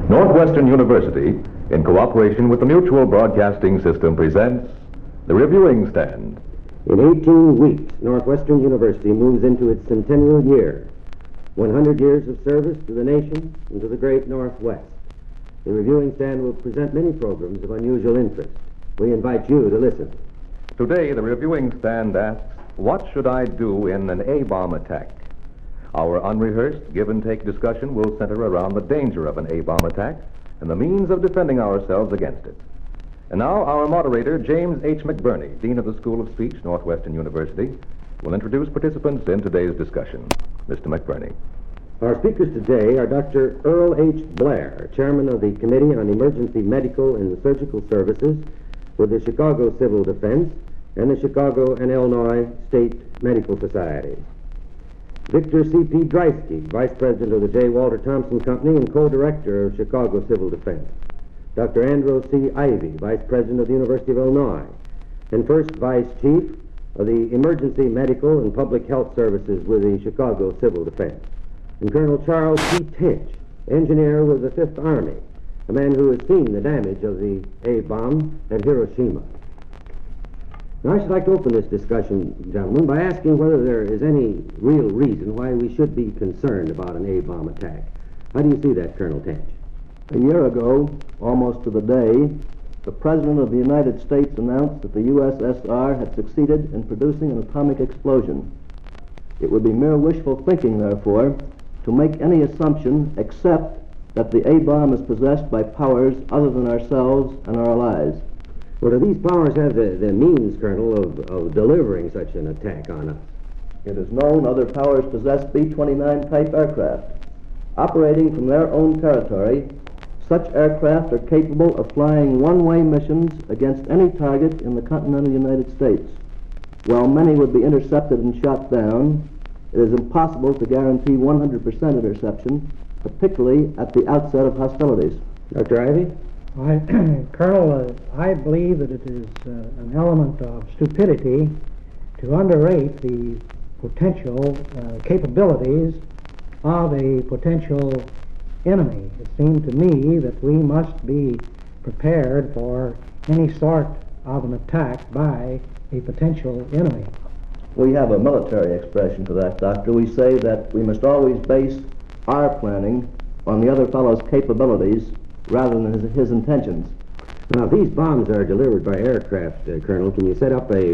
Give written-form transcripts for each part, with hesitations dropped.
Northwestern University, in cooperation with the Mutual Broadcasting System, presents The Reviewing Stand. In 18 weeks, Northwestern University moves into its centennial year. 100 years of service to the nation and to the great Northwest. The Reviewing Stand will present many programs of unusual interest. We invite you to listen. Today, The Reviewing Stand asks, what should I do in an A-bomb attack? Our unrehearsed give-and-take discussion will center around the danger of an A-bomb attack and the means of defending ourselves against it. And now, our moderator, James H. McBurney, Dean of the School of Speech, Northwestern University, will introduce participants in today's discussion. Mr. McBurney. Our speakers today are Dr. Earl H. Blair, Chairman of the Committee on Emergency Medical and Surgical Services with the Chicago Civil Defense and the Chicago and Illinois State Medical Societies. Victor C.P. Dreisky, Vice President of the J. Walter Thompson Company and Co-Director of Chicago Civil Defense. Dr. Andrew C. Ivy, Vice President of the University of Illinois, and First Vice Chief of the Emergency Medical and Public Health Services with the Chicago Civil Defense. And Colonel Charles P. Tench, engineer with the Fifth Army, a man who has seen the damage of the A-bomb at Hiroshima. Now, I should like to open this discussion, gentlemen, by asking whether there is any real reason why we should be concerned about an A-bomb attack. How do you see that, Colonel Tench? A year ago, almost to the day, the President of the United States announced that the USSR had succeeded in producing an atomic explosion. It would be mere wishful thinking, therefore, to make any assumption except that the A-bomb is possessed by powers other than ourselves and our allies. Well, do these powers have the means, Colonel, of delivering such an attack on us? It is known other powers possess B-29 type aircraft. Operating from their own territory, such aircraft are capable of flying one-way missions against any target in the continental United States. While many would be intercepted and shot down, it is impossible to guarantee 100% interception, particularly at the outset of hostilities. Dr. Ivy? Colonel, I believe that it is an element of stupidity to underrate the potential capabilities of a potential enemy. It seemed to me that we must be prepared for any sort of an attack by a potential enemy. We have a military expression for that, Doctor. We say that we must always base our planning on the other fellow's capabilities rather than his intentions. Now, if these bombs are delivered by aircraft, Colonel, can you set up a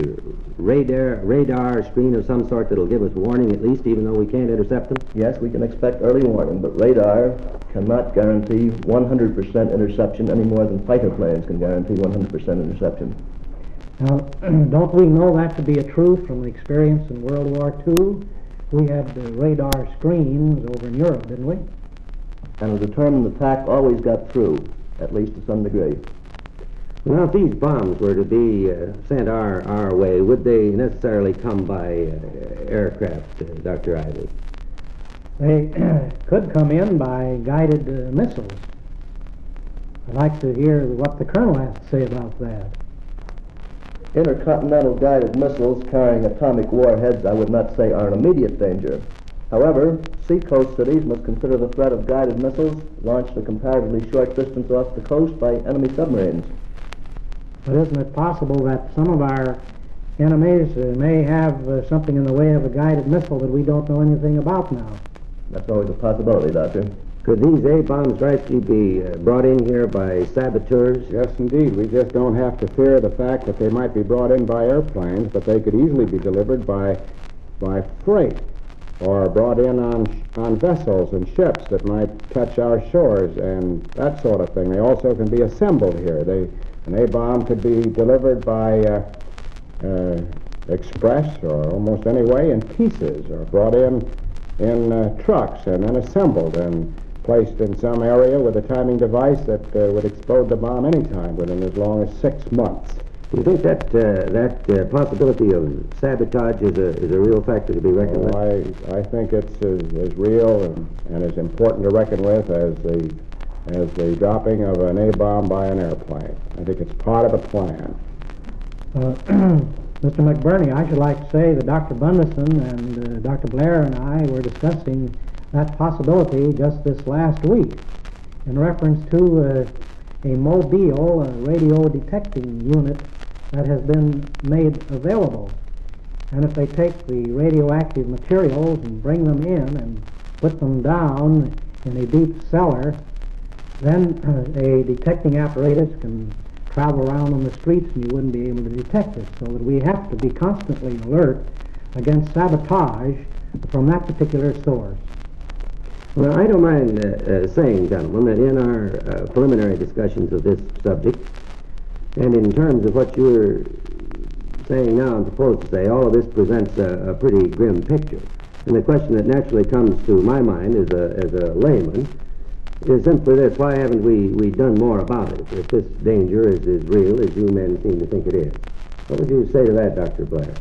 radar screen of some sort that'll give us warning at least, even though we can't intercept them? Yes, we can expect early warning, but radar cannot guarantee 100% interception any more than fighter planes can guarantee 100% interception. Now, don't we know that to be a truth from the experience in World War II? We had radar screens over in Europe, didn't we? And a determined attack always got through, at least to some degree. Now, if these bombs were to be sent our way, would they necessarily come by aircraft, Dr. Ivy? They could come in by guided missiles. I'd like to hear what the Colonel has to say about that. Intercontinental guided missiles carrying atomic warheads, I would not say are an immediate danger. However, seacoast cities must consider the threat of guided missiles launched a comparatively short distance off the coast by enemy submarines. But isn't it possible that some of our enemies may have something in the way of a guided missile that we don't know anything about now? That's always a possibility, Doctor. Could these A-bombs rightly be brought in here by saboteurs? Yes, indeed. We just don't have to fear the fact that they might be brought in by airplanes, but they could easily be delivered by freight or brought in on vessels and ships that might touch our shores and that sort of thing. They also can be assembled here. An A-bomb could be delivered by express or almost any way in pieces, or brought in trucks and then assembled and placed in some area with a timing device that would explode the bomb anytime within as long as 6 months. Do you think that possibility of sabotage is a real factor to be reckoned with? I think it's as real and as important to reckon with as the dropping of an A-bomb by an airplane. I think it's part of the plan. Mr. McBurney, I should like to say that Dr. Bundesen and Dr. Blair and I were discussing that possibility just this last week. in reference to a mobile radio detecting unit that has been made available. And if they take the radioactive materials and bring them in and put them down in a deep cellar, then a detecting apparatus can travel around on the streets and you wouldn't be able to detect it. So that we have to be constantly alert against sabotage from that particular source. Well, I don't mind saying, gentlemen, that in our preliminary discussions of this subject, and in terms of what you're saying now and supposed to say, all of this presents a pretty grim picture. And the question that naturally comes to my mind as a layman is simply this: why haven't we done more about it if this danger is as real as you men seem to think it is? What would you say to that, Dr. Blair?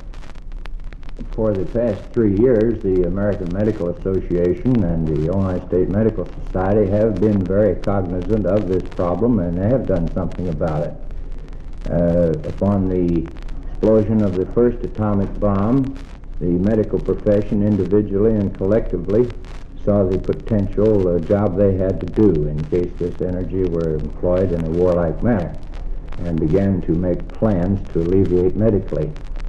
For the past 3 years, the American Medical Association and the Illinois State Medical Society have been very cognizant of this problem, and they have done something about it. Upon the explosion of the first atomic bomb, the medical profession individually and collectively saw the potential job they had to do in case this energy were employed in a warlike manner, and began to make plans to alleviate medically.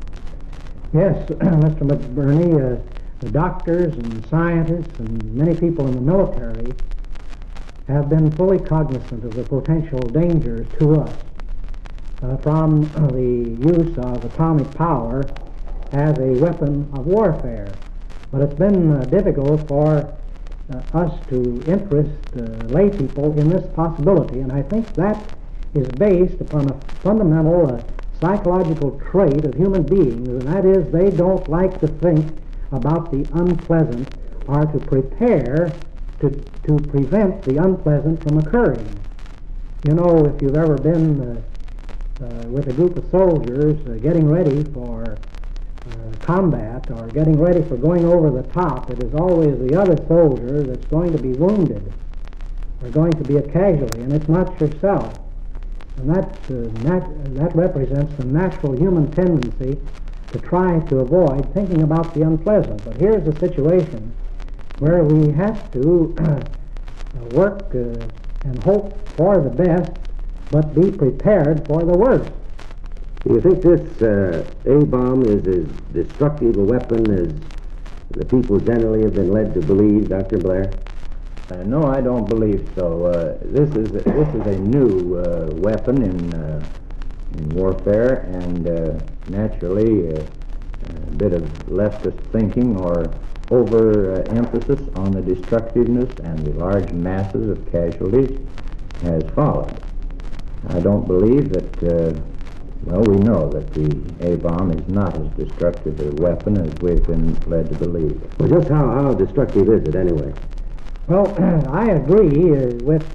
Yes, Mr. McBurney, the doctors and scientists and many people in the military have been fully cognizant of the potential dangers to us from the use of atomic power as a weapon of warfare. But it's been difficult for us to interest lay people in this possibility, and I think that is based upon a fundamental psychological trait of human beings, and that is they don't like to think about the unpleasant or to prepare to prevent the unpleasant from occurring. You know, if you've ever been with a group of soldiers getting ready for combat or getting ready for going over the top, it is always the other soldier that's going to be wounded or going to be a casualty, and it's not yourself. And that represents the natural human tendency to try to avoid thinking about the unpleasant. But here's a situation where we have to work and hope for the best, but be prepared for the worst. Do you think this A-bomb is as destructive a weapon as the people generally have been led to believe, Dr. Blair? No, I don't believe so. This is a new weapon in warfare, and naturally a bit of leftist thinking or overemphasis on the destructiveness and the large masses of casualties has followed. I don't believe that. Well, we know that the A-bomb is not as destructive a weapon as we've been led to believe. Well, just how destructive is it anyway? Well, I agree with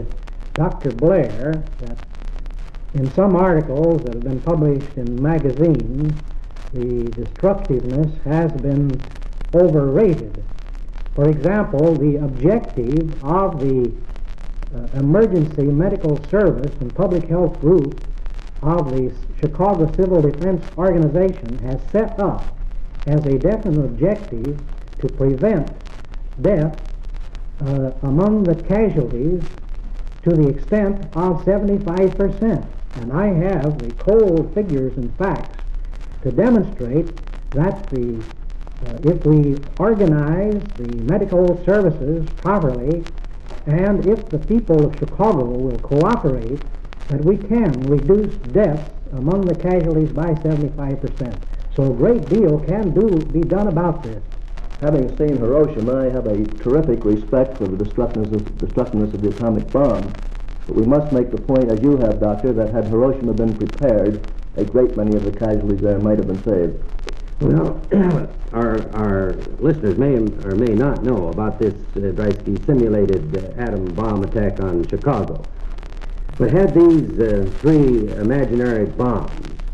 Dr. Blair that in some articles that have been published in magazines, the destructiveness has been overrated. For example, the objective of the Emergency Medical Service and Public Health Group of the Chicago Civil Defense Organization has set up as a definite objective to prevent death among the casualties to the extent of 75%. And I have the cold figures and facts to demonstrate that if we organize the medical services properly, and if the people of Chicago will cooperate, that we can reduce deaths among the casualties by 75%. So a great deal can be done about this. Having seen Hiroshima, I have a terrific respect for the destructiveness of the atomic bomb. But we must make the point, as you have, Doctor, that had Hiroshima been prepared, a great many of the casualties there might have been saved. Well, our listeners may or may not know about this Breisky simulated atom bomb attack on Chicago. But had these three imaginary bombs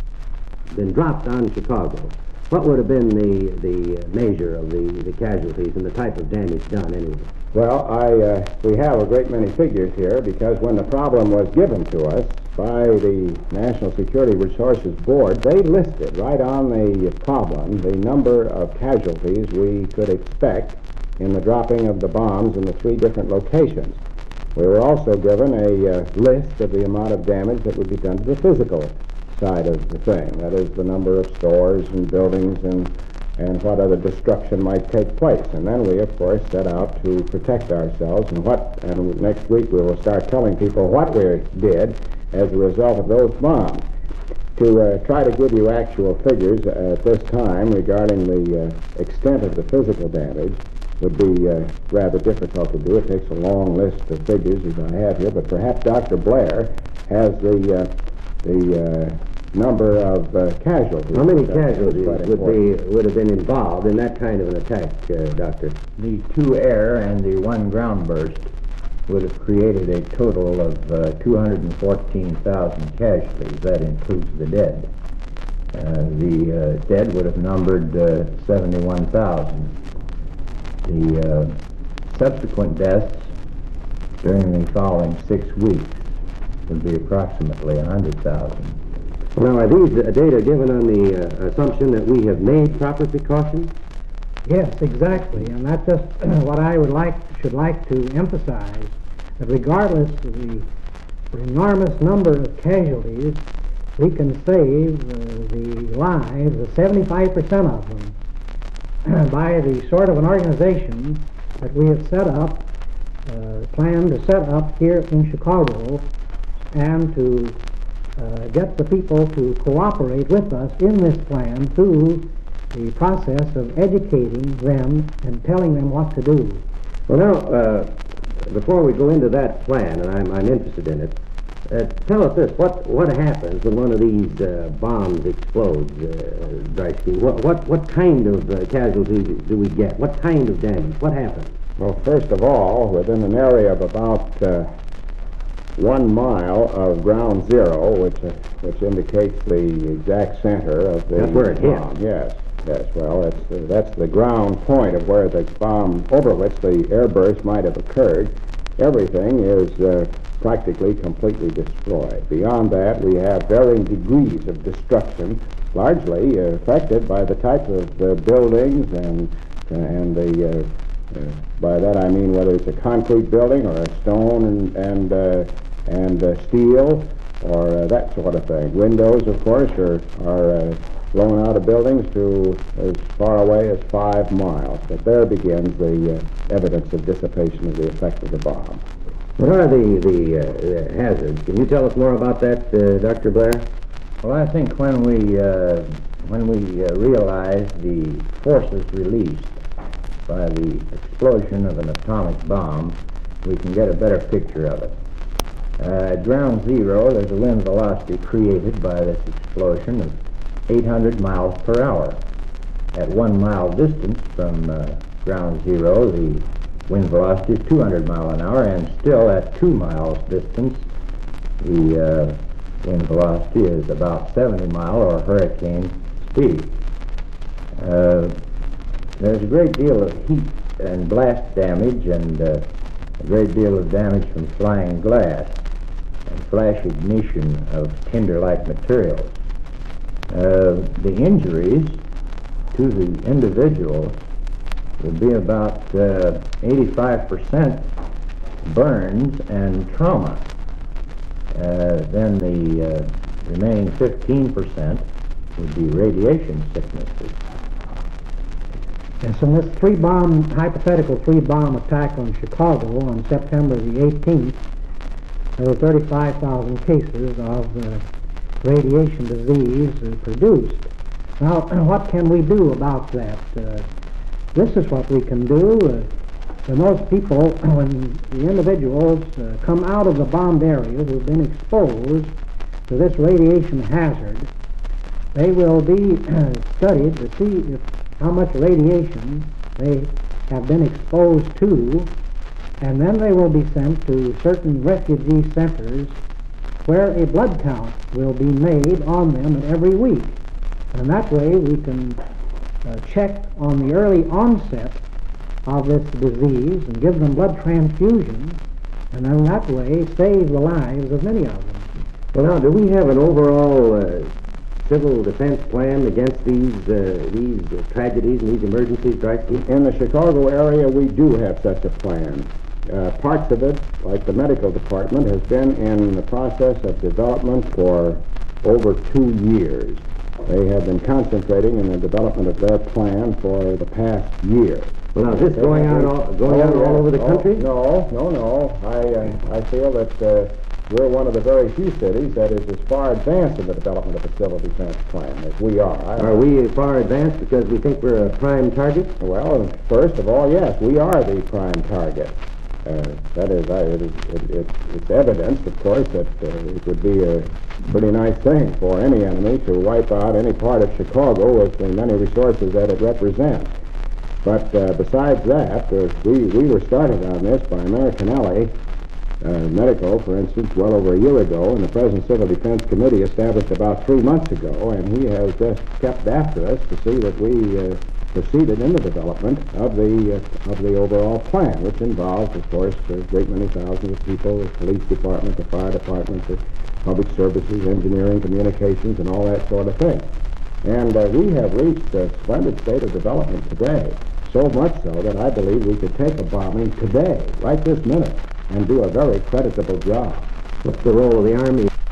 been dropped on Chicago, what would have been the measure of the casualties and the type of damage done anyway? Well, we have a great many figures here, because when the problem was given to us by the National Security Resources Board, they listed right on the problem the number of casualties we could expect in the dropping of the bombs in the three different locations. We were also given a list of the amount of damage that would be done to the physical side of the thing. That is, the number of stores and buildings and what other destruction might take place. And then we, of course, set out to protect ourselves. And next week we will start telling people what we did as a result of those bombs. To try to give you actual figures at this time regarding the extent of the physical damage would be rather difficult to do. It takes a long list of figures, as I have here, but perhaps Dr. Blair has the number of casualties. How many casualties would have been involved in that kind of an attack, Doctor? The 2 air and the 1 ground burst would have created a total of 214,000 casualties. That includes the dead. The dead would have numbered 71,000. The subsequent deaths during the following 6 weeks would be approximately 100,000. Now, are these data given on the assumption that we have made proper precautions? Yes, exactly, and that's just what I should like to emphasize, that regardless of the enormous number of casualties, we can save the lives of 75% of them by the sort of an organization that we have set up, planned to set up here in Chicago, and to get the people to cooperate with us in this plan through the process of educating them and telling them what to do. Well, now, before we go into that plan, and I'm interested in it, tell us this: what happens when one of these bombs explodes, Dreiske? What kind of casualties do we get? What kind of damage? What happens? Well, first of all, within an area of about 1 mile of ground zero, which indicates the exact center of the That's where it hit. bomb. Yes. Well, that's the ground point of where the bomb, over which the airburst might have occurred. Everything is practically completely destroyed. Beyond that, we have varying degrees of destruction, largely affected by the type of buildings and the by that I mean whether it's a concrete building or a stone and steel or that sort of thing. Windows, of course, are blown out of buildings to as far away as 5 miles. But there begins the evidence of dissipation of the effect of the bomb. What are the hazards? Can you tell us more about that, Dr. Blair? Well, I think when we realize the forces released by the explosion of an atomic bomb, we can get a better picture of it. At ground zero, there's a wind velocity created by this explosion of 800 miles per hour. At 1 mile distance from ground zero, the wind velocity is 200 miles an hour, and still at 2 miles distance, the wind velocity is about 70 mile or hurricane speed. There's a great deal of heat and blast damage and a great deal of damage from flying glass and flash ignition of tinder-like materials. The injuries to the individual would be about 85% burns and trauma. Then the remaining 15% would be radiation sicknesses. And so this hypothetical 3-bomb attack on Chicago on September the 18th, there were 35,000 cases of radiation disease produced. Now, what can we do about that? This is what we can do. When those people, when the individuals come out of the bombed area who've been exposed to this radiation hazard, they will be studied to see how much radiation they have been exposed to, and then they will be sent to certain refugee centers where a blood count will be made on them every week. And that way we can check on the early onset of this disease and give them blood transfusions, and then that way save the lives of many of them. Well, now, do we have an overall civil defense plan against these tragedies and these emergencies, Dreiske? In the Chicago area, we do have such a plan. Parts of it like the medical department, has been in the process of development for over 2 years. They have been concentrating in the development of their plan for the past year. Well, now, is this going on all over the country? No. I feel that we're one of the very few cities that is as far advanced in the development of a civil defense plan as we are. Are we far advanced because we think we're a prime target? Well, first of all, yes, we are the prime target. That is, it's evidence, of course, that it would be a pretty nice thing for any enemy to wipe out any part of Chicago with the many resources that it represents. But besides that, we were started on this by American Alley Medical, for instance, well over a year ago, and the present Civil Defense Committee established about 3 months ago, and he has just kept after us to see that we proceeded in the development of the overall plan, which involves, of course, a great many thousands of people, the police department, the fire department, the public services, engineering, communications, and all that sort of thing. And we have reached a splendid state of development today, so much so that I believe we could take a bombing today, right this minute, and do a very creditable job. What's the role of the Army